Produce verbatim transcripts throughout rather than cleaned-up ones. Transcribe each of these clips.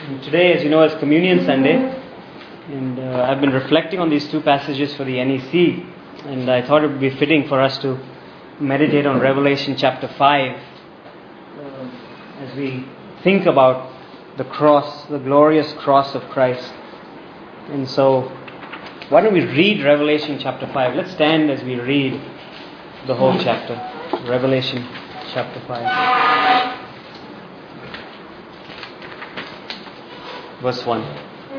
And today, as you know, is Communion Sunday, and uh, I've been reflecting on these two passages for the N E C, and I thought it would be fitting for us to meditate on Revelation chapter five uh, as we think about the cross, the glorious cross of Christ. And so, why don't we read Revelation chapter five? Let's stand as we read the whole chapter. Revelation chapter five. Verse one.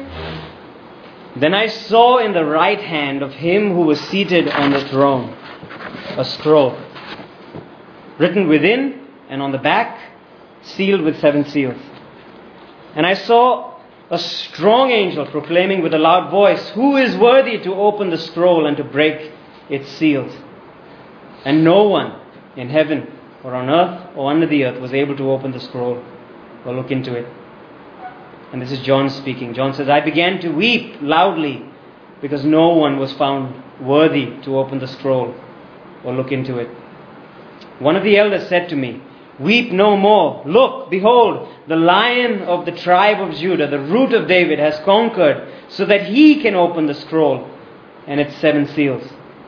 Then I saw in the right hand of him who was seated on the throne a scroll, written within and on the back, sealed with seven seals. And I saw a strong angel proclaiming with a loud voice, "Who is worthy to open the scroll and to break its seals?" And no one in heaven or on earth or under the earth was able to open the scroll or look into it. And this is John speaking. John says, "I began to weep loudly because no one was found worthy to open the scroll or look into it. One of the elders said to me, 'Weep no more. Look, behold, the Lion of the tribe of Judah, the Root of David, has conquered so that he can open the scroll and its seven seals.'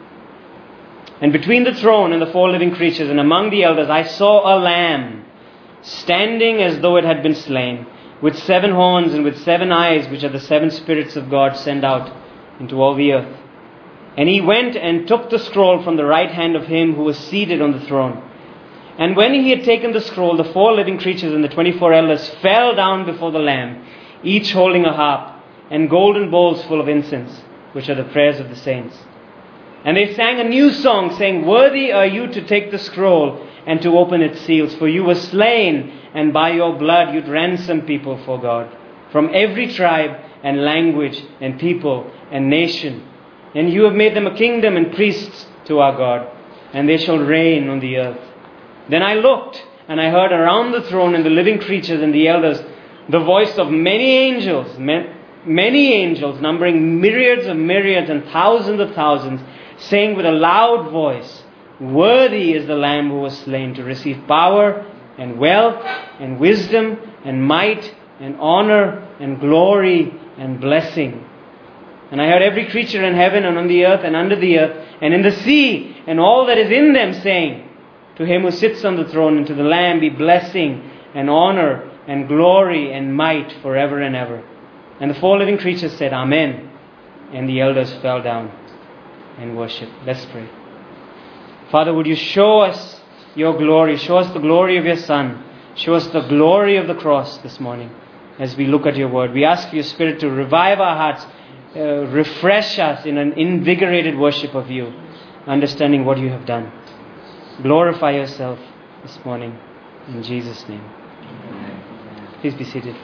And between the throne and the four living creatures and among the elders I saw a lamb standing as though it had been slain, with seven horns and with seven eyes, which are the seven spirits of God sent out into all the earth. And he went and took the scroll from the right hand of him who was seated on the throne. And when he had taken the scroll, the four living creatures and the twenty-four elders fell down before the Lamb, each holding a harp and golden bowls full of incense, which are the prayers of the saints. And they sang a new song, saying, 'Worthy are you to take the scroll and to open its seals, for you were slain, and by your blood you'd ransom people for God, from every tribe and language and people and nation. And you have made them a kingdom and priests to our God, and they shall reign on the earth.' Then I looked, and I heard around the throne and the living creatures and the elders the voice of many angels, many angels, numbering myriads of myriads and thousands of thousands, saying with a loud voice, 'Worthy is the Lamb who was slain to receive power and wealth and wisdom and might and honor and glory and blessing.' And I heard every creature in heaven and on the earth and under the earth and in the sea and all that is in them saying, 'To him who sits on the throne and to the Lamb be blessing and honor and glory and might forever and ever.' And the four living creatures said, 'Amen.' And the elders fell down and worshipped." Let's pray. Father, would you show us your glory? Show us the glory of your Son. Show us the glory of the cross this morning as we look at your word. We ask for your Spirit to revive our hearts, uh, refresh us in an invigorated worship of you, understanding what you have done. Glorify yourself this morning in Jesus' name. Please be seated.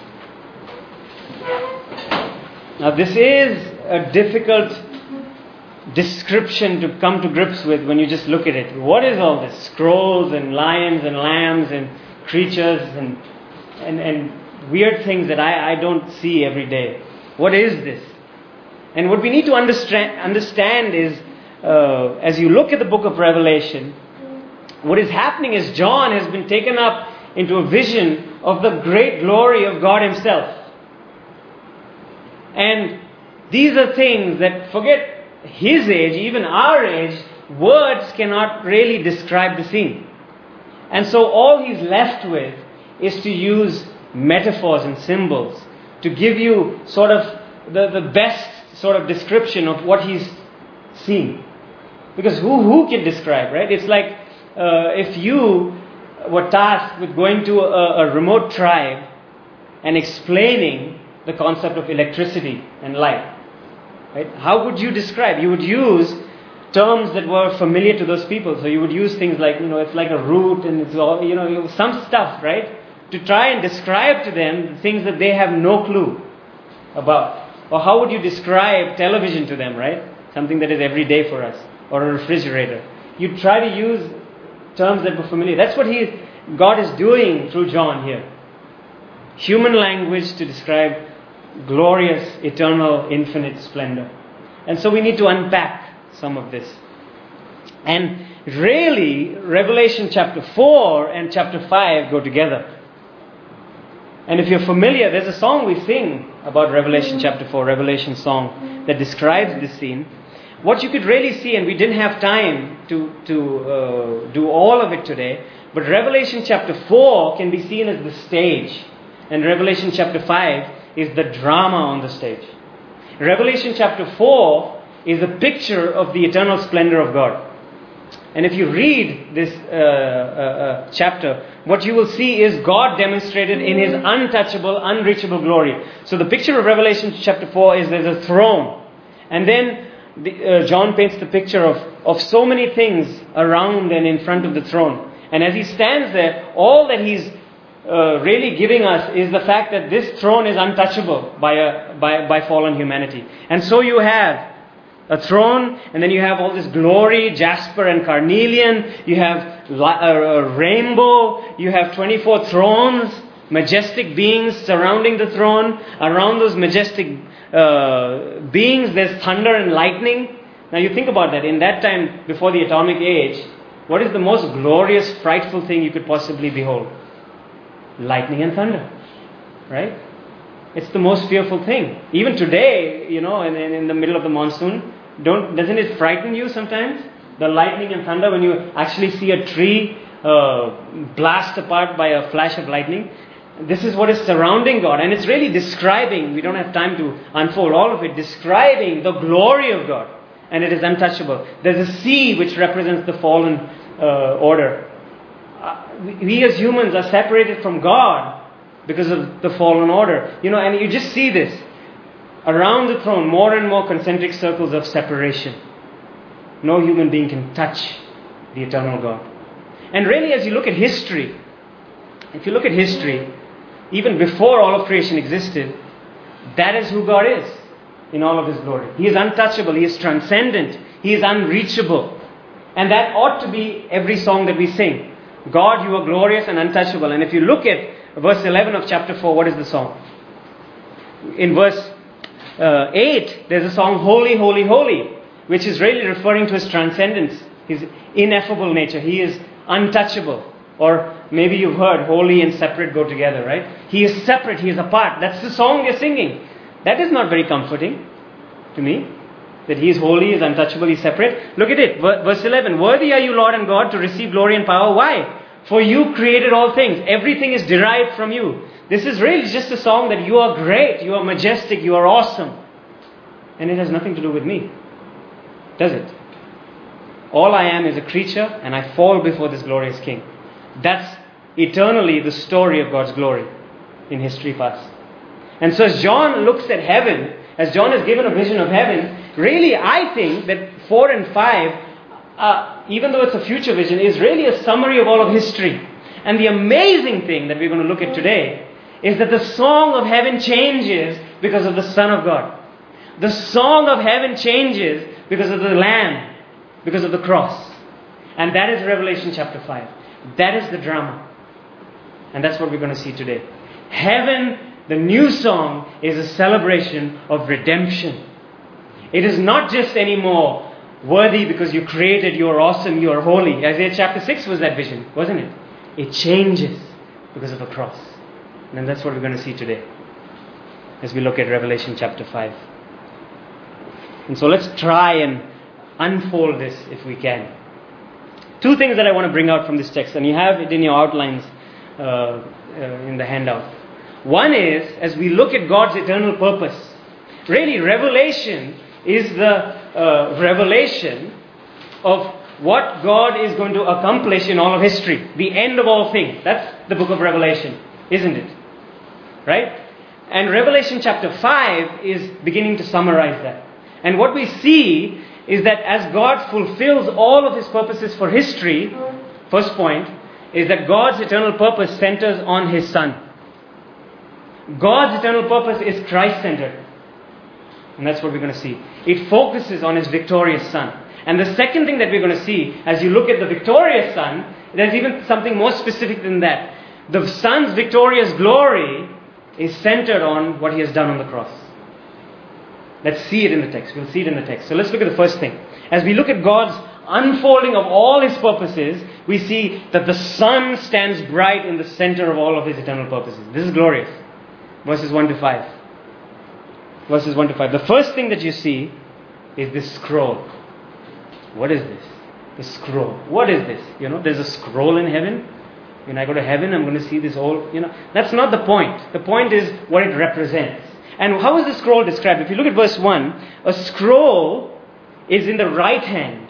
Now, this is a difficult description to come to grips with when you just look at it. What is all this? Scrolls and lions and lambs and creatures and and, and weird things that I, I don't see every day. What is this? And what we need to understand, understand is, uh, as you look at the book of Revelation, what is happening is John has been taken up into a vision of the great glory of God himself. And these are things that, forget his age, even our age, words cannot really describe the scene. And so all he's left with is to use metaphors and symbols to give you sort of the, the best sort of description of what he's seeing. Because who, who can describe, right? It's like uh, if you were tasked with going to a, a remote tribe and explaining the concept of electricity and light. Right? How would you describe? You would use terms that were familiar to those people. So you would use things like, you know, it's like a root and it's all, you know, some stuff, right? To try and describe to them the things that they have no clue about. Or how would you describe television to them, right? Something that is everyday for us. Or a refrigerator. You try to use terms that were familiar. That's what he, God is doing through John here. Human language to describe glorious, eternal, infinite splendor. And so we need to unpack some of this. And really, Revelation chapter four and chapter five go together. And if you're familiar, there's a song we sing about Revelation chapter four, Revelation song, that describes this scene. What you could really see, and we didn't have time to, to uh, do all of it today, but Revelation chapter four can be seen as the stage. And Revelation chapter five is the drama on the stage. Revelation chapter four is a picture of the eternal splendor of God. And if you read this uh, uh, uh, chapter, what you will see is God demonstrated in His untouchable, unreachable glory. So the picture of Revelation chapter four is there's a throne. And then the, uh, John paints the picture of, of so many things around and in front of the throne. And as He stands there, all that He's uh, really giving us is the fact that this throne is untouchable by, a, by, by fallen humanity. And so you have a throne, and then you have all this glory, jasper and carnelian. You have a, a rainbow. You have twenty-four thrones, majestic beings surrounding the throne. Around those majestic uh, beings, there's thunder and lightning. Now you think about that. In that time, before the atomic age, what is the most glorious, frightful thing you could possibly behold? Lightning and thunder, right? It's the most fearful thing. Even today, you know, in, in the middle of the monsoon, don't doesn't it frighten you sometimes? The lightning and thunder, when you actually see a tree uh, blast apart by a flash of lightning. This is what is surrounding God. And it's really describing, we don't have time to unfold all of it, describing the glory of God. And it is untouchable. There's a sea which represents the fallen uh, order. Uh, we, we as humans are separated from God because of the fallen order. You know, and you just see this. Around the throne, more and more concentric circles of separation. No human being can touch the eternal God. And really, as you look at history, if you look at history, even before all of creation existed, that is who God is in all of His glory. He is untouchable. He is transcendent. He is unreachable. And that ought to be every song that we sing. God, you are glorious and untouchable. And if you look at verse eleven of chapter four, what is the song? In verse uh, eight, there's a song, Holy, Holy, Holy, which is really referring to His transcendence, His ineffable nature. He is untouchable. Or maybe you've heard, holy and separate go together, right? He is separate, He is apart. That's the song they're singing. That is not very comforting to me. That He is holy, He is untouchable, He is separate. Look at it, verse eleven. Worthy are you, Lord and God, to receive glory and power. Why? For you created all things. Everything is derived from you. This is really just a song that you are great, you are majestic, you are awesome. And it has nothing to do with me. Does it? All I am is a creature, and I fall before this glorious King. That's eternally the story of God's glory in history past. And so as John looks at heaven, as John has given a vision of heaven, really I think that four and five, uh, even though it's a future vision, is really a summary of all of history. And the amazing thing that we're going to look at today is that the song of heaven changes because of the Son of God. The song of heaven changes because of the Lamb, because of the cross. And that is Revelation chapter five. That is the drama. And that's what we're going to see today. Heaven, the new song, is a celebration of redemption. It is not just anymore worthy because you created, you are awesome, you are holy. Isaiah chapter six was that vision, wasn't it? It changes because of the cross. And that's what we're going to see today as we look at Revelation chapter five. And so let's try and unfold this if we can. Two things that I want to bring out from this text, and you have it in your outlines uh, uh, in the handout. One is, as we look at God's eternal purpose, really Revelation is the uh, revelation of what God is going to accomplish in all of history. The end of all things. That's the book of Revelation, isn't it? Right? And Revelation chapter five is beginning to summarize that. And what we see is that as God fulfills all of His purposes for history, first point, is that God's eternal purpose centers on His Son. God's eternal purpose is Christ-centered. And that's what we're going to see. It focuses on His victorious Son. And the second thing that we're going to see, as you look at the victorious Son, there's even something more specific than that. The Son's victorious glory is centered on what He has done on the cross. Let's see it in the text. We'll see it in the text. So let's look at the first thing. As we look at God's unfolding of all His purposes, we see that the Son stands bright in the center of all of His eternal purposes. This is glorious. Verses one to five. Verses one to five. The first thing that you see is this scroll. What is this? The scroll. What is this? You know, there's a scroll in heaven. When I go to heaven, I'm going to see this old, you know. That's not the point. The point is what it represents. And how is the scroll described? If you look at verse one, a scroll is in the right hand.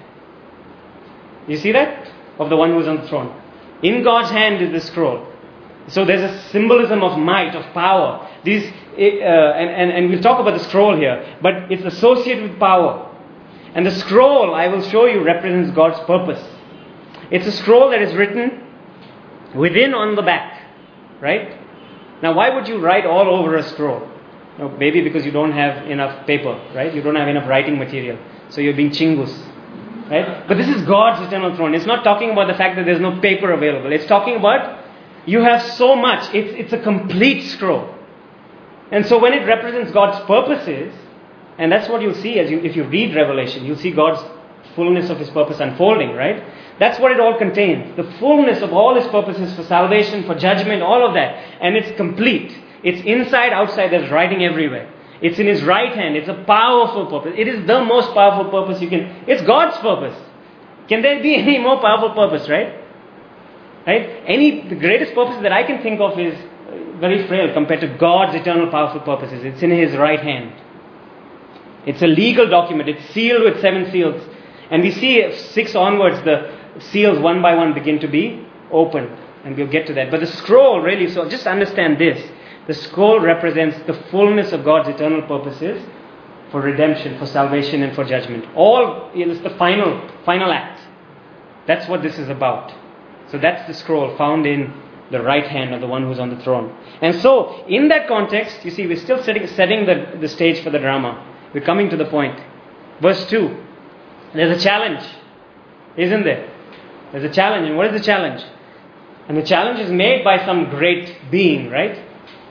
You see that? Of the one who is on the throne. In God's hand is the scroll. So there's a symbolism of might, of power. These, uh, and, and, and we'll talk about the scroll here, but it's associated with power. And the scroll, I will show you, represents God's purpose. It's a scroll that is written within on the back. Right? Now, why would you write all over a scroll? You know, maybe because you don't have enough paper, right? You don't have enough writing material. So you're being chingus. Right? But this is God's eternal throne. It's not talking about the fact that there's no paper available. It's talking about you have so much. It's, it's a complete scroll. And so when it represents God's purposes, and that's what you'll see as you, if you read Revelation, you'll see God's fullness of His purpose unfolding, right? That's what it all contains. The fullness of all His purposes for salvation, for judgment, all of that. And it's complete. It's inside, outside. There's writing everywhere. It's in His right hand. It's a powerful purpose. It is the most powerful purpose you can... It's God's purpose. Can there be any more powerful purpose, right? Right? Any... The greatest purpose that I can think of is very frail compared to God's eternal powerful purposes. It's in His right hand. It's a legal document. It's sealed with seven seals. And we see six onwards, the seals one by one begin to be opened. And we'll get to that. But the scroll really... So just understand this. The scroll represents the fullness of God's eternal purposes for redemption, for salvation, and for judgment. All is the final, final act. That's what this is about. So that's the scroll found in the right hand of the one who's on the throne. And so, in that context, you see, we're still setting, setting the, the stage for the drama. We're coming to the point. Verse two. There's a challenge, isn't there? There's a challenge. And what is the challenge? And the challenge is made by some great being, right?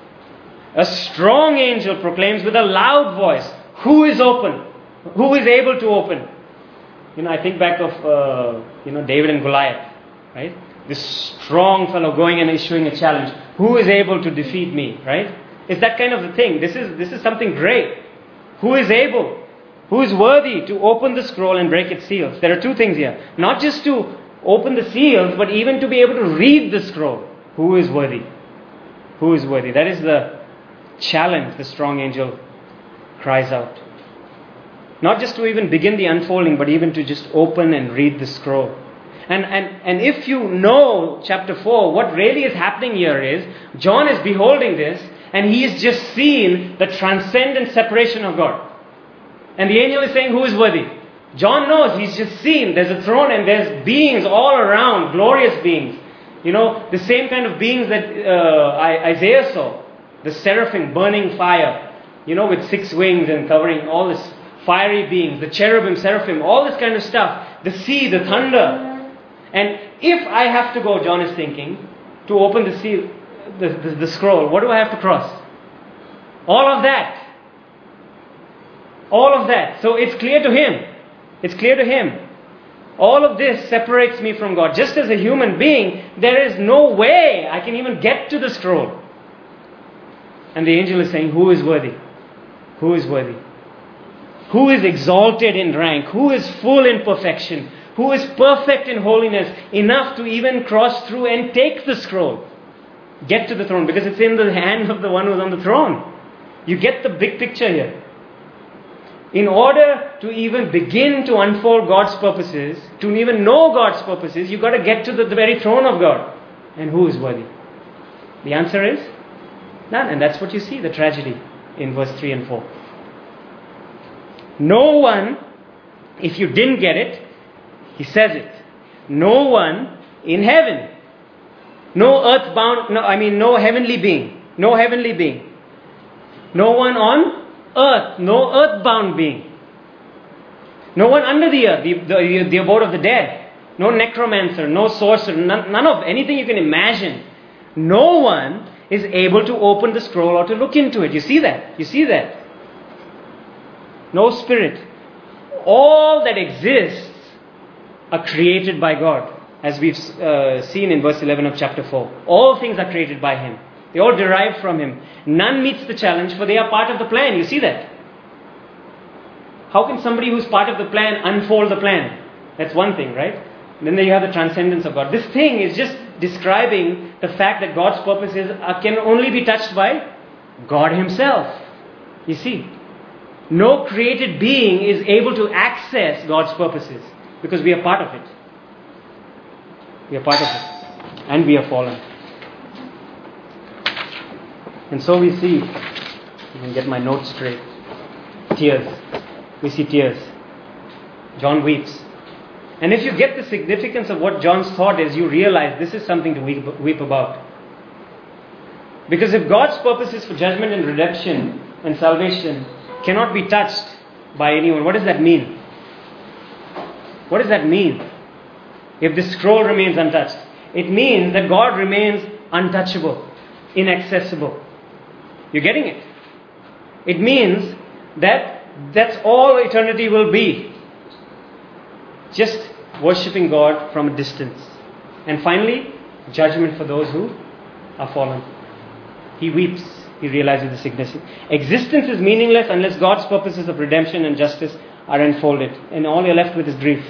A strong angel proclaims with a loud voice, who is open? Who is able to open? You know, I think back of, uh, you know, David and Goliath, right? This strong fellow going and issuing a challenge. Who is able to defeat me, right? It's that kind of a thing. This is, this is something great. Who is able? Who is worthy to open the scroll and break its seals? There are two things here. Not just to open the seals, but even to be able to read the scroll. Who is worthy? Who is worthy? That is the challenge the strong angel cries out. Not just to even begin the unfolding, but even to just open and read the scroll. And, and, and if you know chapter four, what really is happening here is, John is beholding this, and he has just seen the transcendent separation of God. And the angel is saying, who is worthy? John knows, he's just seen, there's a throne and there's beings all around, glorious beings. You know, the same kind of beings that uh, Isaiah saw. The seraphim burning fire, you know, with six wings and covering all this fiery beings, the cherubim, seraphim, all this kind of stuff, the sea, the thunder. And if I have to go, John is thinking, to open the seal, the, the, the scroll, what do I have to cross? All of that. All of that. So it's clear to him. It's clear to him. All of this separates me from God. Just as a human being, there is no way I can even get to the scroll. And the angel is saying, who is worthy? Who is worthy? Who is exalted in rank? Who is full in perfection? Who is perfect in holiness enough to even cross through and take the scroll? Get to the throne, because it's in the hand of the one who's on the throne. You get the big picture here. In order to even begin to unfold God's purposes, to even know God's purposes, you've got to get to the, the very throne of God. And who is worthy? The answer is none. And that's what you see, the tragedy in verse three and four. No one, if you didn't get it, he says it. No one in heaven. No earthbound, no, I mean no heavenly being. No heavenly being. No one on earth. No earthbound being. No one under the earth, the, the, the abode of the dead. No necromancer, no sorcerer, none, none of anything you can imagine. No one is able to open the scroll or to look into it. You see that? You see that? No spirit. All that exists are created by God, as we've uh, seen in verse eleven of chapter four. All things are created by Him. They all derive from him. None meets the challenge, for they are part of the plan. You see that? How can somebody who's part of the plan unfold the plan? That's one thing, right? Then there you have the transcendence of God. This thing is just describing the fact that God's purposes are, can only be touched by God himself. You see? No created being is able to access God's purposes because we are part of it. We are part of it. And we are fallen. And so we see, you can get my notes straight, tears. We see tears. John weeps. And if you get the significance of what John's thought is, you realize this is something to weep, weep about. Because if God's purposes for judgment and redemption and salvation cannot be touched by anyone, what does that mean? What does that mean? If the scroll remains untouched, it means that God remains untouchable, inaccessible. You're getting it? It means that that's all eternity will be. Just worshipping God from a distance. And finally, judgment for those who are fallen. He weeps. He realizes the significance. Existence is meaningless unless God's purposes of redemption and justice are unfolded. And all you're left with is grief.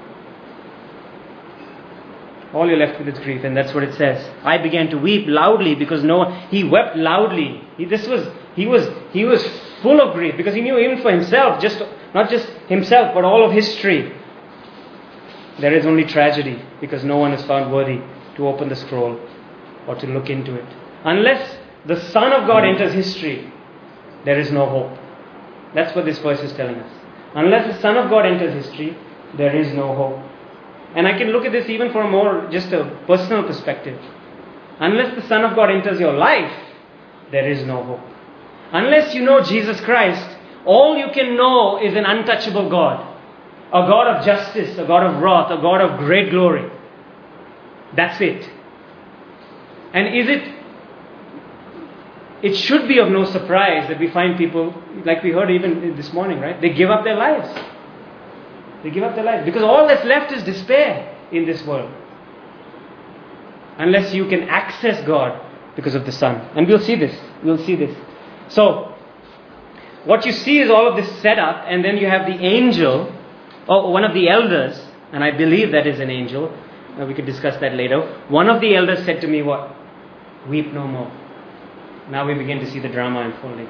All you're left with is grief. And that's what it says. I began to weep loudly because no one, he wept loudly. He, this was, he was, he was full of grief because he knew even for himself, just not just himself, but all of history, there is only tragedy because no one is found worthy to open the scroll or to look into it. Unless the Son of God enters history, there is no hope. That's what this verse is telling us. Unless the Son of God enters history, there is no hope. And I can look at this even from a more just a personal perspective. Unless the Son of God enters your life, there is no hope. Unless you know Jesus Christ, all you can know is an untouchable God. A God of justice, a God of wrath, a God of great glory. That's it. And is it, it should be of no surprise that we find people, like we heard even this morning, right? They give up their lives. They give up their lives. Because all that's left is despair in this world. Unless you can access God because of the Son. And we'll see this. We'll see this. So, what you see is all of this set up, and then you have the angel, or one of the elders, and I believe that is an angel. Uh, we could discuss that later. One of the elders said to me, what? Weep no more. Now we begin to see the drama unfolding.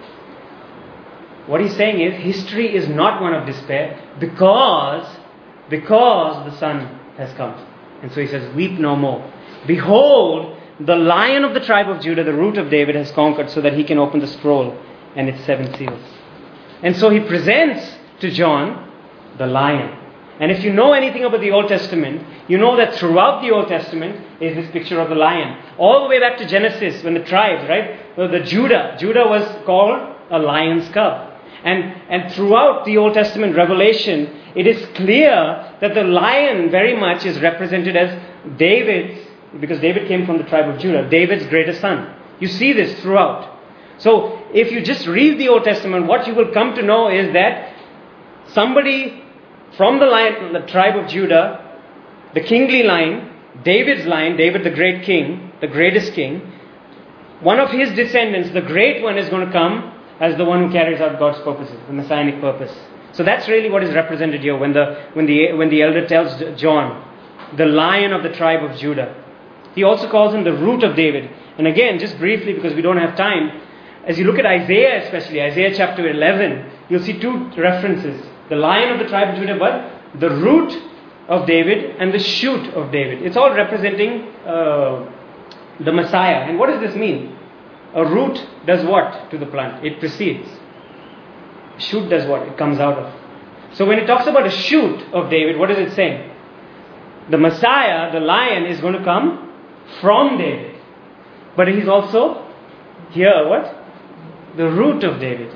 What he's saying is, history is not one of despair because, because the Son has come. And so he says, weep no more. Behold, the Lion of the tribe of Judah, the root of David, has conquered so that he can open the scroll and its seven seals. And so he presents to John the lion. And if you know anything about the Old Testament, you know that throughout the Old Testament is this picture of the lion. All the way back to Genesis, when the tribes, right? Well, the Judah, Judah was called a lion's cub. And, and throughout the Old Testament revelation, it is clear that the lion very much is represented as David's, because David came from the tribe of Judah, David's greatest son. You see this throughout. So, if you just read the Old Testament, what you will come to know is that somebody from the line, the tribe of Judah, the kingly line, David's line, David the great king, the greatest king, one of his descendants, the great one, is going to come as the one who carries out God's purposes, the messianic purpose. So that's really what is represented here when the when the when the elder tells John, the lion of the tribe of Judah. He also calls him the root of David. And again, just briefly, because we don't have time, as you look at Isaiah especially, Isaiah chapter eleven, you'll see two references. The lion of the tribe of Judah, but the root of David and the shoot of David. It's all representing uh, the Messiah. And what does this mean? A root does what to the plant? It precedes. A shoot does what? It comes out of. So when it talks about a shoot of David, what is it saying? The Messiah, the lion, is going to come from David. But he's also here, what? The root of David.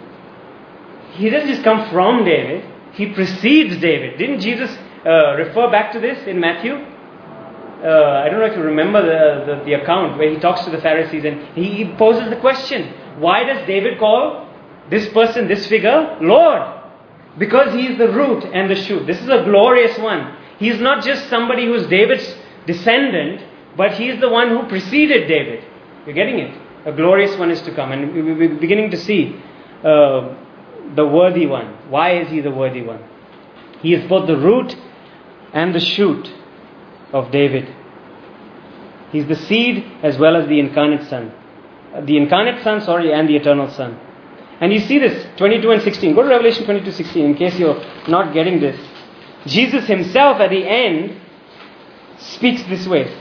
He doesn't just come from David. He precedes David. Didn't Jesus uh, refer back to this in Matthew? Uh, I don't know if you remember the, the, the account where he talks to the Pharisees and he, he poses the question, why does David call this person, this figure, Lord? Because he is the root and the shoot. This is a glorious one. He is not just somebody who is David's descendant, but he is the one who preceded David. You're getting it? A glorious one is to come. And we're beginning to see uh, the worthy one. Why is he the worthy one? He is both the root and the shoot of David. He's the seed as well as the incarnate Son. The incarnate Son, sorry, and the eternal Son. And you see this, twenty-two and sixteen. Go to Revelation twenty-two sixteen in case you're not getting this. Jesus himself at the end speaks this way.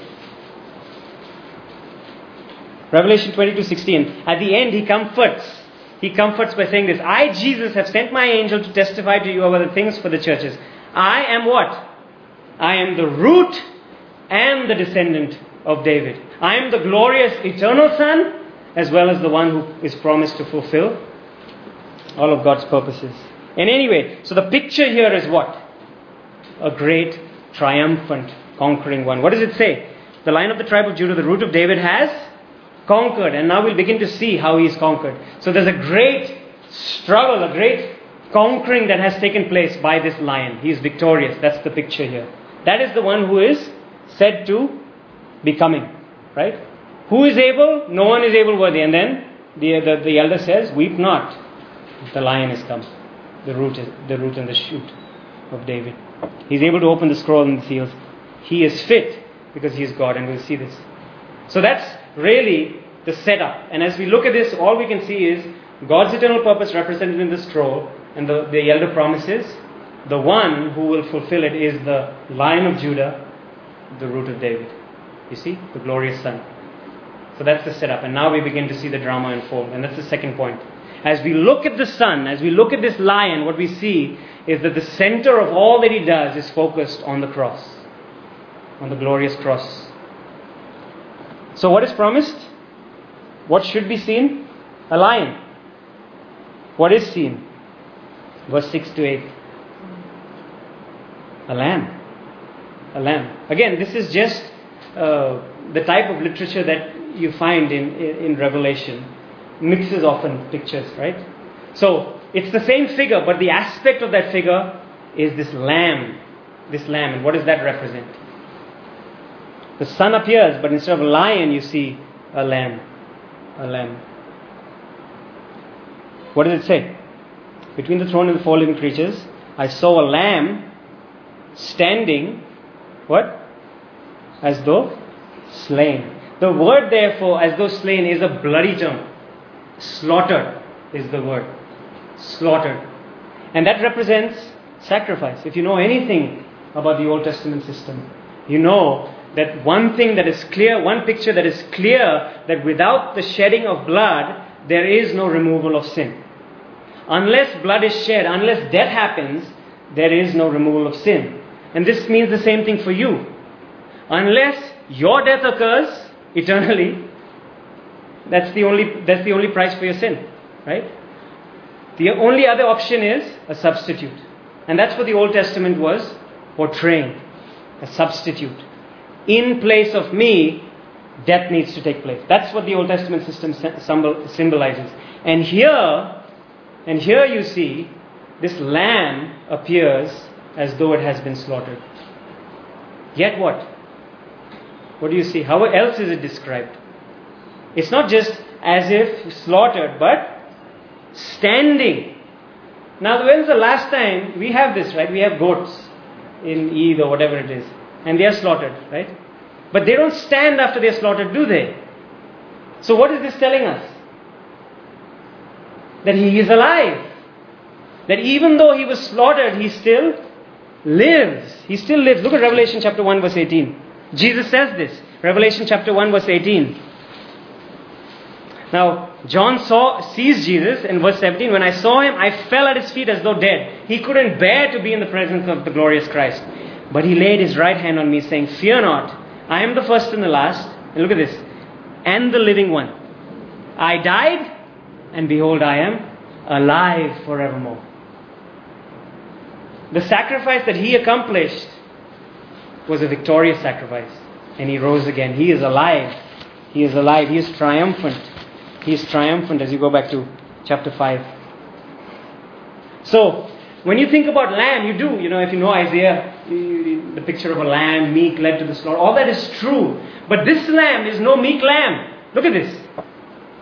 Revelation twenty-two sixteen. At the end he comforts. He comforts by saying this. I, Jesus, have sent my angel to testify to you about the things for the churches. I am what? I am the root and the descendant of David. I am the glorious eternal Son, as well as the one who is promised to fulfill all of God's purposes. And anyway, so the picture here is what? A great, triumphant, conquering one. What does it say? The Lion of the tribe of Judah, the root of David, has conquered. And now we'll begin to see how he's conquered. So there's a great struggle, a great conquering that has taken place by this lion. He is victorious. That's the picture here. That is the one who is said to be coming. Right? Who is able? No one is able worthy. And then the, the, the elder says, weep not. The lion is come. The root, is, the root and the shoot of David. He's able to open the scroll and the seals. He is fit because he is God, and we'll see this. So that's really the setup. And as we look at this, all we can see is God's eternal purpose represented in the scroll, and the, the elder promises. The one who will fulfill it is the Lion of Judah, the root of David. You see? The glorious Son. So that's the setup. And now we begin to see the drama unfold. And that's the second point. As we look at the Son, as we look at this lion, what we see is that the center of all that he does is focused on the cross. On the glorious cross. So what is promised? What should be seen? A lion. What is seen? Verse six to eight. A lamb. A lamb. Again, this is just uh, the type of literature that you find in, in, in Revelation. Mixes often pictures, right? So, it's the same figure, but the aspect of that figure is this lamb. This lamb. And what does that represent? The Son appears, but instead of a lion, you see a lamb. A lamb. What does it say? Between the throne and the four living creatures, I saw a lamb standing, what? As though slain. The word, therefore, as though slain, is a bloody term. Slaughtered is the word. Slaughtered. And that represents sacrifice. If you know anything about the Old Testament system, you know that one thing that is clear, one picture that is clear, that without the shedding of blood, there is no removal of sin. Unless blood is shed, unless death happens, there is no removal of sin. And this means the same thing for you. Unless your death occurs eternally, That's the only that's the only price for your sin, right? The only other option is a substitute. And that's what the Old Testament was portraying. A substitute. In place of me, death needs to take place. That's what the Old Testament system symbolizes. And here, and here you see, this lamb appears as though it has been slaughtered. Yet what? What do you see? How else is it described? It's not just as if slaughtered, but standing. Now, when's the last time we have this, right? We have goats in Eid or whatever it is, and they are slaughtered, right? But they don't stand after they are slaughtered, do they? So what is this telling us? That he is alive. That even though he was slaughtered, he still lives. He still lives. Look at Revelation chapter one verse eighteen. Jesus says this. Revelation chapter one verse eighteen. Now, John saw, sees Jesus in verse seventeen. When I saw him, I fell at his feet as though dead. He couldn't bear to be in the presence of the glorious Christ. But he laid his right hand on me, saying, fear not, I am the first and the last. And look at this. And the living one. I died, and behold, I am alive forevermore. The sacrifice that he accomplished was a victorious sacrifice. And he rose again. He is alive. He is alive. He is triumphant. He is triumphant as you go back to chapter five. So, when you think about lamb, you do, you know, if you know Isaiah, you, the picture of a lamb, meek, led to the slaughter, all that is true. But this lamb is no meek lamb. Look at this.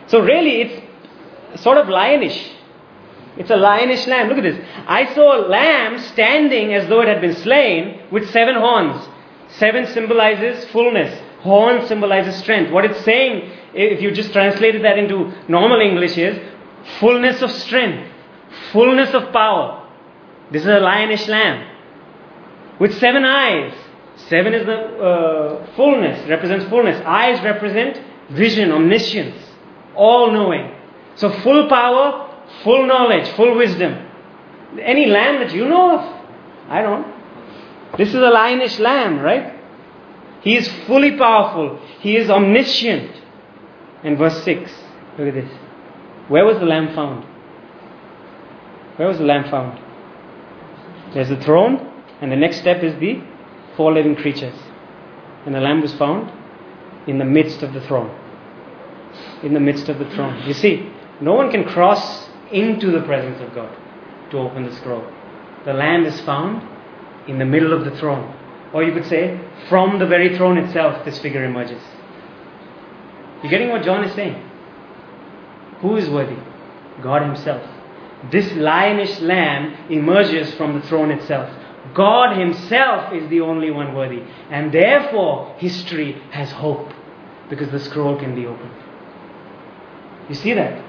So really, it's sort of lionish. It's a lionish lamb. Look at this. I saw a lamb standing as though it had been slain with seven horns. Seven symbolizes fullness. Horn symbolizes strength. What it's saying, if you just translated that into normal English, is fullness of strength, fullness of power. This is a lionish lamb with seven eyes. Seven is the uh, fullness, represents fullness. Eyes represent vision, omniscience, all-knowing. So full power, full knowledge, full wisdom. Any lamb that you know of? I don't. This is a lionish lamb, right? He is fully powerful. He is omniscient. And verse six, look at this. Where was the lamb found? Where was the lamb found? There's the throne, and the next step is the four living creatures. And the lamb was found in the midst of the throne. In the midst of the throne. You see, no one can cross into the presence of God to open the scroll. The lamb is found in the middle of the throne. Or you could say, from the very throne itself, this figure emerges. You getting what John is saying? Who is worthy? God Himself. This lionish lamb emerges from the throne itself. God Himself is the only one worthy. And therefore, history has hope. Because the scroll can be opened. You see that?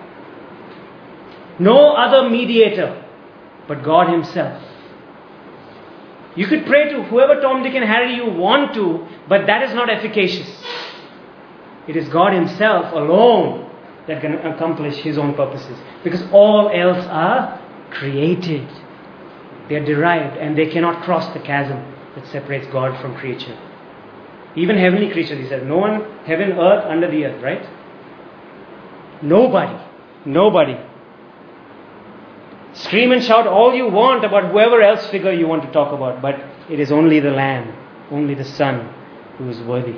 No other mediator but God Himself. You could pray to whoever, Tom, Dick and Harry you want to, but that is not efficacious. It is God Himself alone that can accomplish His own purposes. Because all else are created. They are derived and they cannot cross the chasm that separates God from creature. Even heavenly creatures, He says, no one, heaven, earth, under the earth, right? Nobody. Nobody. Scream and shout all you want about whoever else figure you want to talk about, but it is only the Lamb, only the Son who is worthy.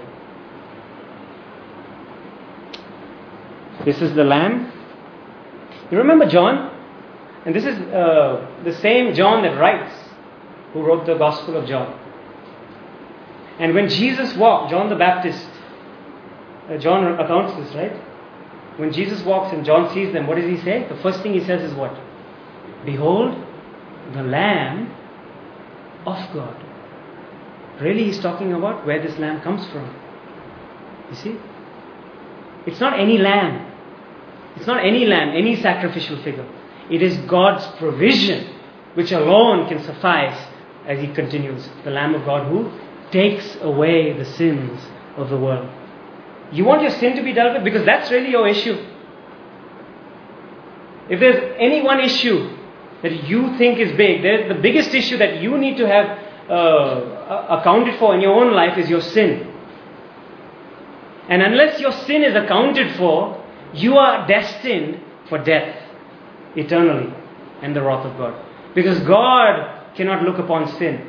This is the Lamb. You remember John? And this is uh, the same John that writes, who wrote the Gospel of John. And when Jesus walked, John the Baptist, uh, John accounts this, right? When Jesus walks and John sees them, what does he say? The first thing he says is what? Behold, the Lamb of God. Really, he's talking about where this lamb comes from. You see? It's not any lamb. It's not any lamb, any sacrificial figure. It is God's provision, which alone can suffice, as he continues. The Lamb of God who takes away the sins of the world. You want your sin to be dealt with? Because that's really your issue. If there's any one issue that you think is big, there's the biggest issue that you need to have uh, accounted for in your own life is your sin. And unless your sin is accounted for, you are destined for death eternally and the wrath of God. Because God cannot look upon sin.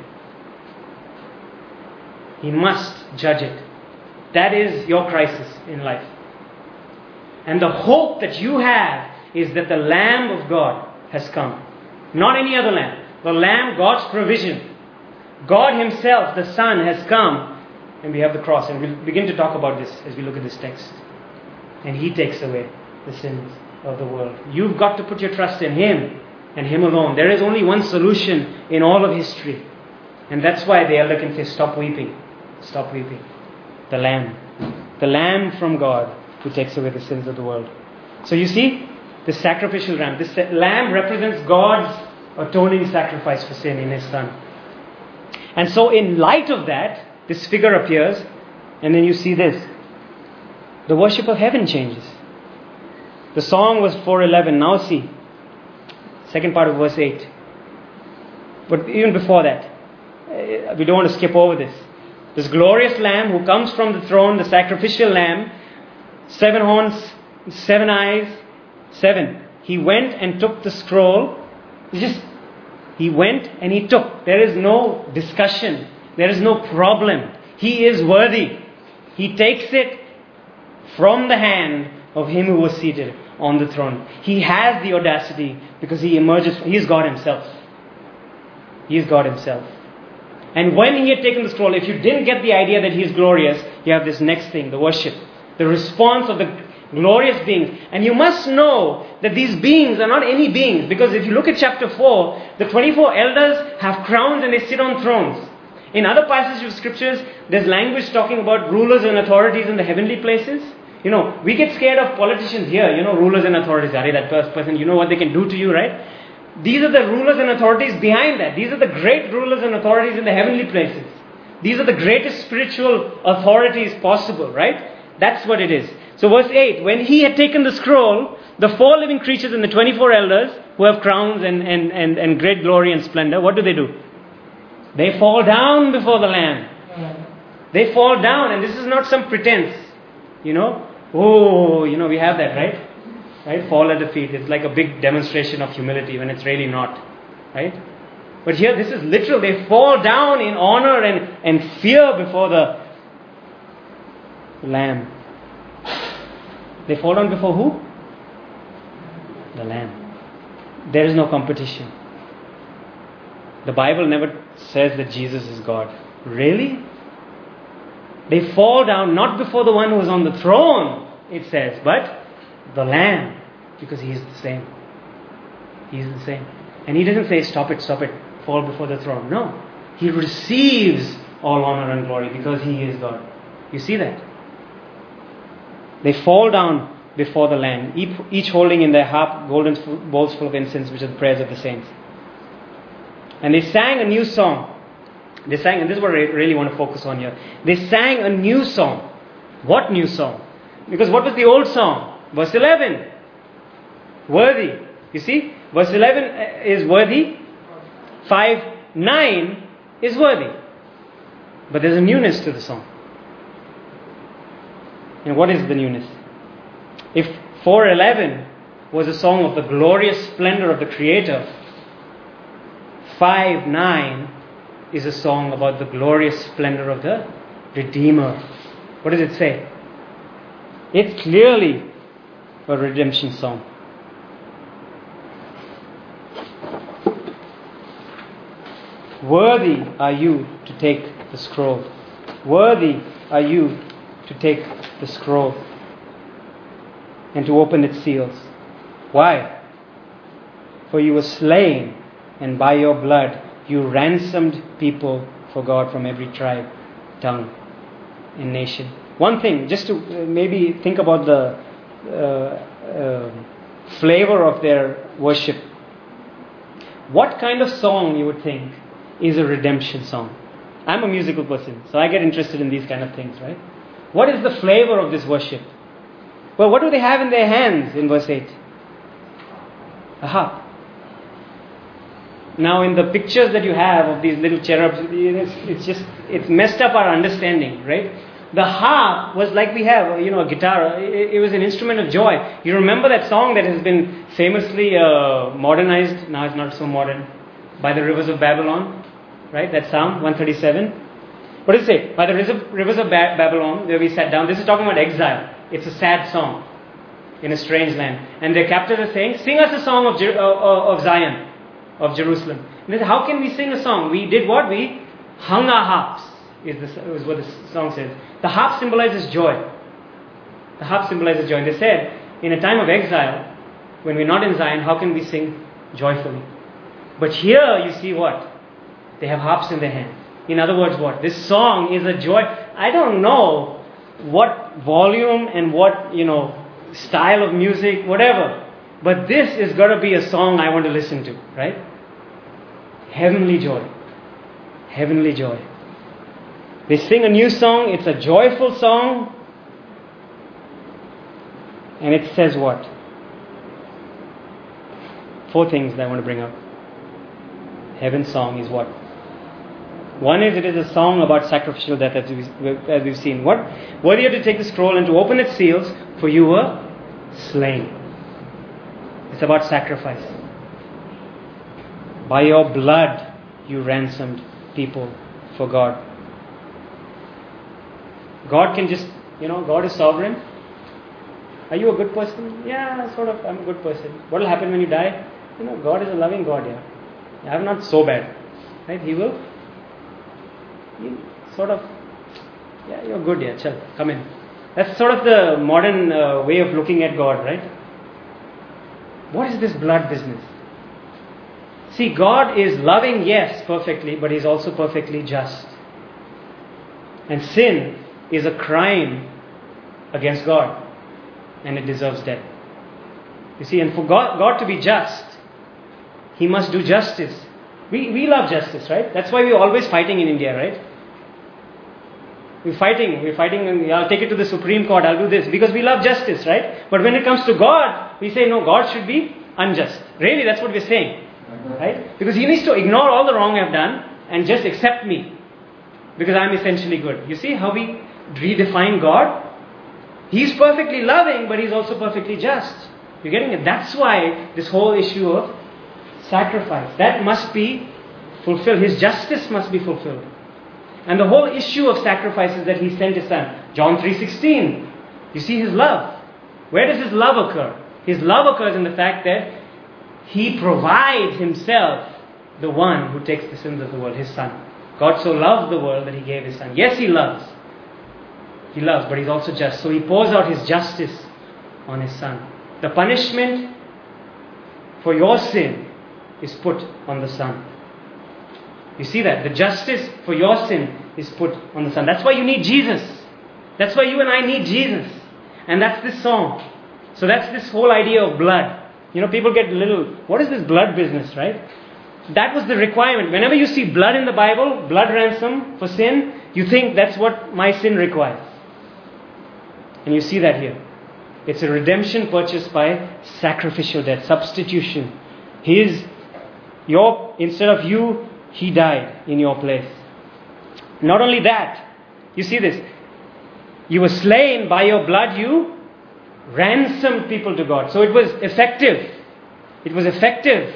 He must judge it. That is your crisis in life. And the hope that you have is that the Lamb of God has come. Not any other lamb. The Lamb, God's provision. God Himself, the Son, has come. And we have the cross. And we'll begin to talk about this as we look at this text. And He takes away the sins of the world. You've got to put your trust in Him and Him alone. There is only one solution in all of history. And that's why the elder can say, stop weeping. Stop weeping. The Lamb. The Lamb from God who takes away the sins of the world. So you see, the sacrificial lamb. This lamb represents God's atoning sacrifice for sin in His Son. And so in light of that, this figure appears, and then you see this. The worship of heaven changes. The song was four eleven. Now see, second part of verse eight. But even before that, we don't want to skip over this. This glorious lamb who comes from the throne, the sacrificial lamb, seven horns, seven eyes, seven. He went and took the scroll. He just, he went and he took. There is no discussion. There is no problem. He is worthy. He takes it from the hand of Him who was seated on the throne. He has the audacity because He emerges. He is God Himself. He is God Himself. And when He had taken the scroll, if you didn't get the idea that He is glorious, you have this next thing, the worship. The response of the glorious beings. And you must know that these beings are not any beings, because if you look at chapter four, the twenty-four elders have crowns and they sit on thrones. In other passages of scriptures, there's language talking about rulers and authorities in the heavenly places. You know, we get scared of politicians here, you know, rulers and authorities. Are that first person, you know what they can do to you, right? These are the rulers and authorities behind that. These are the great rulers and authorities in the heavenly places. These are the greatest spiritual authorities possible, right? That's what it is. So verse eight, when he had taken the scroll, the four living creatures and the twenty-four elders, who have crowns and, and, and, and great glory and splendor, what do they do? They fall down before the Lamb. They fall down, and this is not some pretense, you know. Oh, you know, we have that, right? Right? Fall at the feet. It's like a big demonstration of humility when it's really not, right? But here, this is literal. They fall down in honor and, and fear before the Lamb. They fall down before who? The Lamb. There is no competition. The Bible never says that Jesus is God. Really? They fall down not before the one who is on the throne, it says, but the Lamb, because he is the same. He is the same. And he doesn't say, stop it, stop it, fall before the throne. No. He receives all honor and glory because he is God. You see that? They fall down before the Lamb, each holding in their harp golden bowls full of incense, which are the prayers of the saints. And they sang a new song. They sang, and this is what I really want to focus on here. They sang a new song. What new song? Because what was the old song? Verse eleven. Worthy. You see? Verse eleven is worthy. five nine is worthy. But there's a newness to the song. And what is the newness? If four eleven was a song of the glorious splendor of the Creator, five nine is a song about the glorious splendor of the Redeemer. What does it say? It's clearly a redemption song. Worthy are you to take the scroll. Worthy are you to take the scroll and to open its seals. Why? For you were slain, and by your blood you ransomed people for God from every tribe, tongue, and nation. One thing, just to maybe think about the uh, uh, flavor of their worship. What kind of song you would think is a redemption song? I'm a musical person, so I get interested in these kind of things, right? What is the flavor of this worship? Well, what do they have in their hands in verse eight? A harp. Now, in the pictures that you have of these little cherubs, it's, it's just, it's messed up our understanding, right? The harp was like we have, you know, a guitar. It, it was an instrument of joy. You remember that song that has been famously uh, modernized, now it's not so modern, by the rivers of Babylon, right? That Psalm one thirty-seven. What does it say? By the rivers of ba- Babylon, where we sat down. This is talking about exile. It's a sad song in a strange land. And their captors are saying, sing us a song of, Jer- uh, of Zion, of Jerusalem. And they say, how can we sing a song? We did what? We hung our harps, is, this, is what the song says. The harp symbolizes joy. The harp symbolizes joy. And they said, in a time of exile, when we're not in Zion, how can we sing joyfully? But here you see what? They have harps in their hands. In other words, what? This song is a joy. I don't know what volume and what, you know, style of music, whatever. But this is got to be a song I want to listen to, right? Heavenly joy. Heavenly joy. They sing a new song. It's a joyful song. And it says what? Four things that I want to bring up. Heaven's song is what? One is, it is a song about sacrificial death, as we've, as we've seen. What? Worthy to take the scroll and to open its seals, for you were slain. It's about sacrifice. By your blood you ransomed people for God. God can just, you know, God is sovereign. Are you a good person? Yeah, sort of, I'm a good person. What will happen when you die? You know, God is a loving God, yeah. I'm not so bad. Right? He will, he sort of, yeah, you're good, yeah, chal, come in. That's sort of the modern uh, way of looking at God, right? What is this blood business? See, God is loving, yes, perfectly, but He's also perfectly just. And sin is a crime against God, and it deserves death. You see, and for God, God to be just, He must do justice. We, we love justice, right? That's why we're always fighting in India, right? We're fighting, we're fighting, and I'll take it to the Supreme Court, I'll do this, because we love justice, right? But when it comes to God, we say, no, God should be unjust. Really, that's what we're saying, right? Because He needs to ignore all the wrong I've done and just accept me, because I'm essentially good. You see how we redefine God? He's perfectly loving, but He's also perfectly just. You're getting it? That's why this whole issue of sacrifice, that must be fulfilled. His justice must be fulfilled. And the whole issue of sacrifice is that He sent His Son. John three sixteen. You see His love. Where does His love occur? His love occurs in the fact that He provides Himself, the one who takes the sins of the world, His Son. God so loved the world that He gave His Son. Yes, He loves. He loves, but He's also just. So He pours out His justice on His Son. The punishment for your sin is put on the Son. You see that? The justice for your sin is put on the Son. That's why you need Jesus. That's why you and I need Jesus. And that's this song. So that's this whole idea of blood. You know, people get a little, what is this blood business, right? That was the requirement. Whenever you see blood in the Bible, blood ransom for sin, you think that's what my sin requires. And you see that here. It's a redemption purchased by sacrificial death, substitution. His, your, instead of you, He died in your place. Not only that, you see this. You were slain, by your blood you ransomed people to God. So it was effective. It was effective.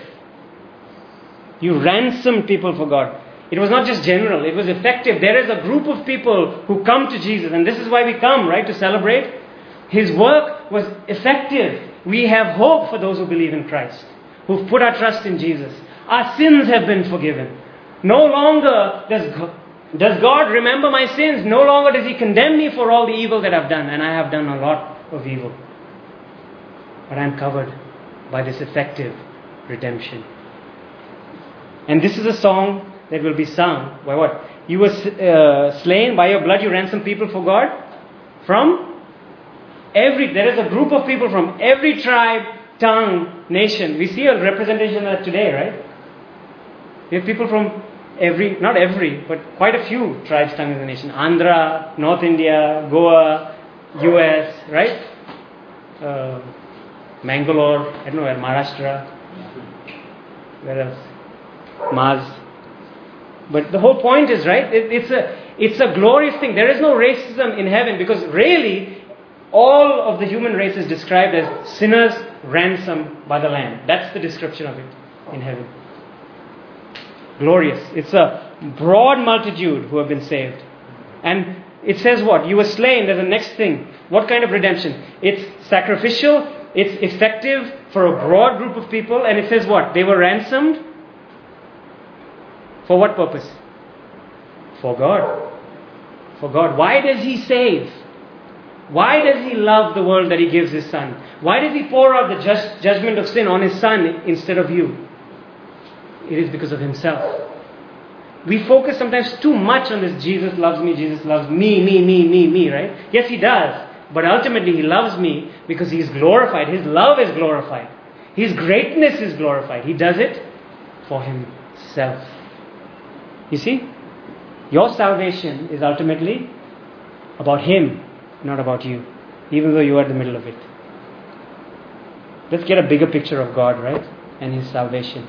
You ransomed people for God. It was not just general, it was effective. There is a group of people who come to Jesus, and this is why we come, right, to celebrate. His work was effective. We have hope for those who believe in Christ, who've put our trust in Jesus. Our sins have been forgiven. No longer does God, does God remember my sins. No longer does He condemn me for all the evil that I've done. And I have done a lot of evil. But I'm covered by this effective redemption. And this is a song that will be sung by what? You were uh, slain, by your blood you ransomed people for God. From every, there is a group of people from every tribe, tongue, nation. We see a representation of that today, right? We have people from every, not every, but quite a few tribes, tongues in the nation. Andhra, North India, Goa, U S, right? Uh, Mangalore, I don't know where, Maharashtra. Where else? Maz. But the whole point is, right, it, it's a it's a glorious thing. There is no racism in heaven, because really all of the human race is described as sinners ransomed by the Lamb. That's the description of it in heaven. Glorious. It's a broad multitude who have been saved. And it says what? You were slain. There's the next thing. What kind of redemption? It's sacrificial. It's effective for a broad group of people. And it says what? They were ransomed. For what purpose? For God. For God. Why does He save? Why does He love the world that He gives His Son? Why does He pour out the just judgment of sin on His Son instead of you? It is because of Himself. We focus sometimes too much on this Jesus loves me, Jesus loves me, me, me, me, me, right? Yes, He does. But ultimately He loves me because He is glorified. His love is glorified. His greatness is glorified. He does it for Himself. You see? Your salvation is ultimately about Him, not about you. Even though you are in the middle of it. Let's get a bigger picture of God, right? And His salvation.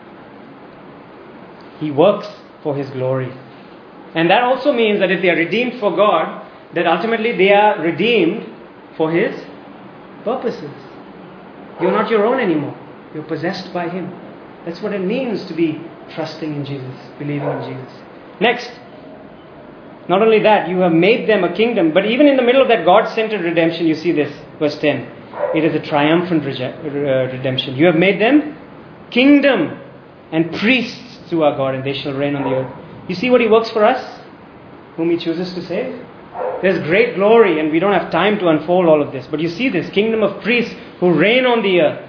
He works for His glory. And that also means that if they are redeemed for God, that ultimately they are redeemed for His purposes. You're not your own anymore. You're possessed by Him. That's what it means to be trusting in Jesus, believing in Jesus. Next, not only that, you have made them a kingdom, but even in the middle of that God-centered redemption, you see this, verse ten. It is a triumphant redemption. You have made them kingdom and priests to our God, and they shall reign on the earth. You see what He works for us, whom He chooses to save? There's great glory, and we don't have time to unfold all of this. But you see this kingdom of priests who reign on the earth.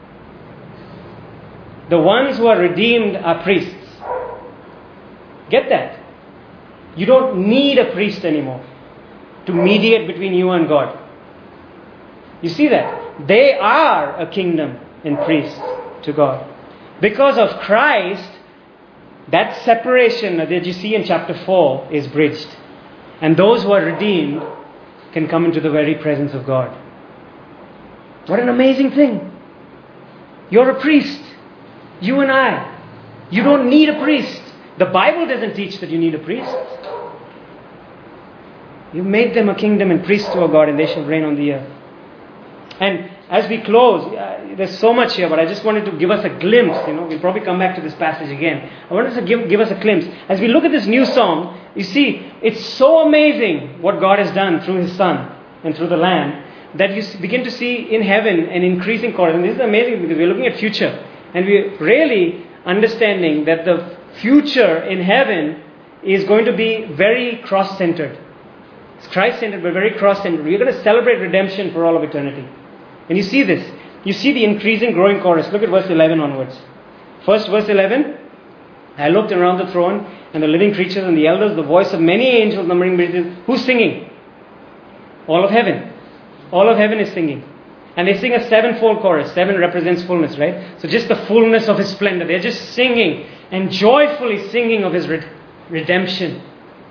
The ones who are redeemed are priests. Get that? You don't need a priest anymore to mediate between you and God. You see that? They are a kingdom and priests to God. Because of Christ, that separation that you see in chapter four is bridged. And those who are redeemed can come into the very presence of God. What an amazing thing. You're a priest. You and I. You don't need a priest. The Bible doesn't teach that you need a priest. You made them a kingdom and priests to our God, and they shall reign on the earth. And as we close, uh, there's so much here, but I just wanted to give us a glimpse. You know, we'll probably come back to this passage again. I wanted to give, give us a glimpse. As we look at this new song, you see, it's so amazing what God has done through His Son and through the Lamb, that you begin to see in heaven an increasing chorus. And this is amazing because we're looking at future. And we're really understanding that the future in heaven is going to be very cross-centered. It's Christ-centered, but very cross-centered. We're going to celebrate redemption for all of eternity. And you see this. You see the increasing, growing chorus. Look at verse eleven onwards. First, verse eleven. I looked around the throne and the living creatures and the elders, the voice of many angels numbering millions. Who's singing? All of heaven. All of heaven is singing. And they sing a sevenfold chorus. Seven represents fullness, right? So just the fullness of His splendor. They're just singing and joyfully singing of His red- redemption.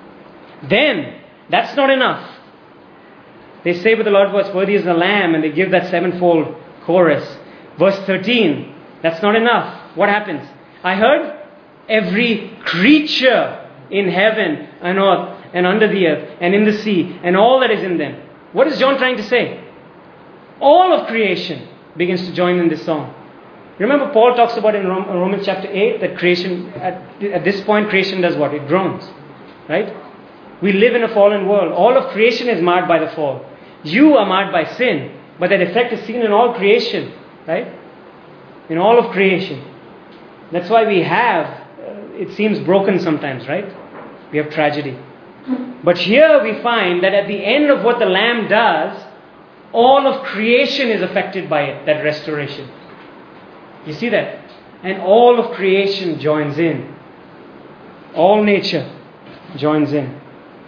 Then, that's not enough. They say with a loud voice, worthy is the Lamb, and they give that sevenfold chorus. Verse thirteen, that's not enough. What happens? I heard every creature in heaven and earth and under the earth and in the sea and all that is in them. What is John trying to say? All of creation begins to join in this song. Remember, Paul talks about in Romans chapter eight that creation, at, at this point, creation does what? It groans. Right? We live in a fallen world. All of creation is marred by the fall. You are marred by sin, but that effect is seen in all creation. Right? In all of creation. That's why we have, uh, it seems broken sometimes, right? We have tragedy. But here we find that at the end of what the Lamb does, all of creation is affected by it, that restoration. You see that? And all of creation joins in. All nature joins in.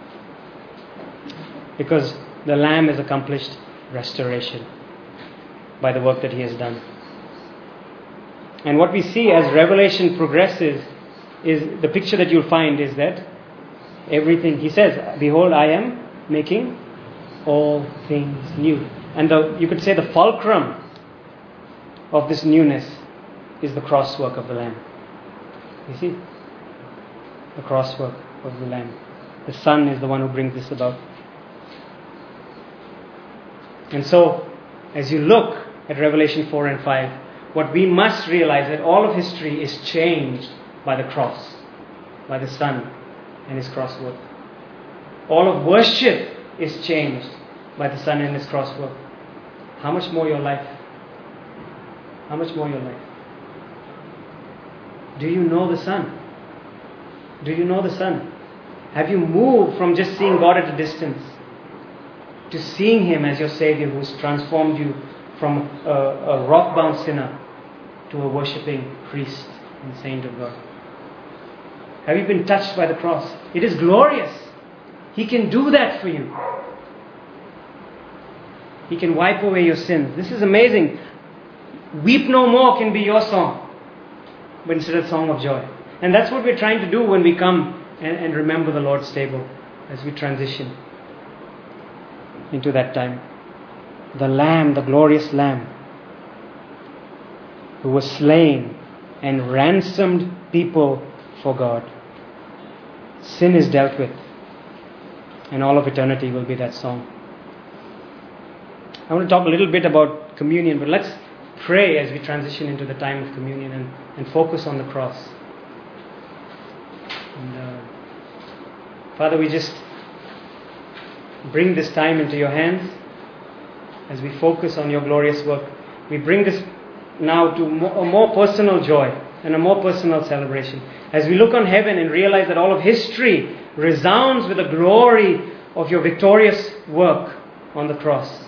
Because the Lamb has accomplished restoration by the work that He has done. And what we see as Revelation progresses is the picture that you'll find is that everything, He says, behold, I am making all things new. And the, you could say the fulcrum of this newness is the crosswork of the Lamb. You see? The crosswork of the Lamb. The Son is the one who brings this about. And so, as you look at Revelation four and five, what we must realize that all of history is changed by the cross, by the Son and His crosswork. All of worship is changed by the Son and His crosswork. How much more your life? How much more your life? Do you know the Son? Do you know the Son? Have you moved from just seeing God at a distance to seeing Him as your Savior who's transformed you from a, a rock-bound sinner to a worshipping priest and saint of God? Have you been touched by the cross? It is glorious. He can do that for you. He can wipe away your sins. This is amazing. Weep no more can be your song, but instead a song of joy. And that's what we're trying to do when we come and, and remember the Lord's table as we transition into that time. The Lamb, the glorious Lamb, who was slain and ransomed people for God. Sin is dealt with, and all of eternity will be that song. I want to talk a little bit about communion, but let's pray as we transition into the time of communion and, and focus on the cross. And, uh, Father, we just bring this time into your hands as we focus on your glorious work. We bring this now to a more personal joy and a more personal celebration. As we look on heaven and realize that all of history resounds with the glory of your victorious work on the cross.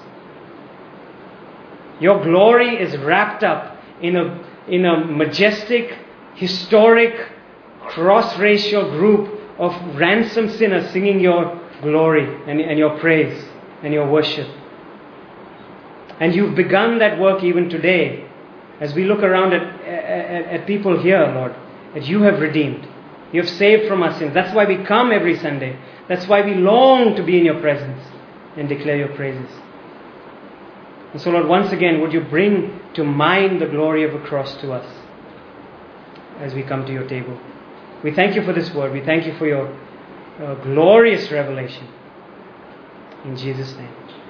Your glory is wrapped up in a, in a majestic, historic, cross-racial group of ransomed sinners singing your glory and, and your praise and your worship. And you've begun that work even today as we look around at, at, at people here, Lord, that you have redeemed. You have saved from our sins. That's why we come every Sunday. That's why we long to be in your presence and declare your praises. And so, Lord, once again, would you bring to mind the glory of the cross to us as we come to your table. We thank you for this word. We thank you for your uh, glorious revelation. In Jesus' name.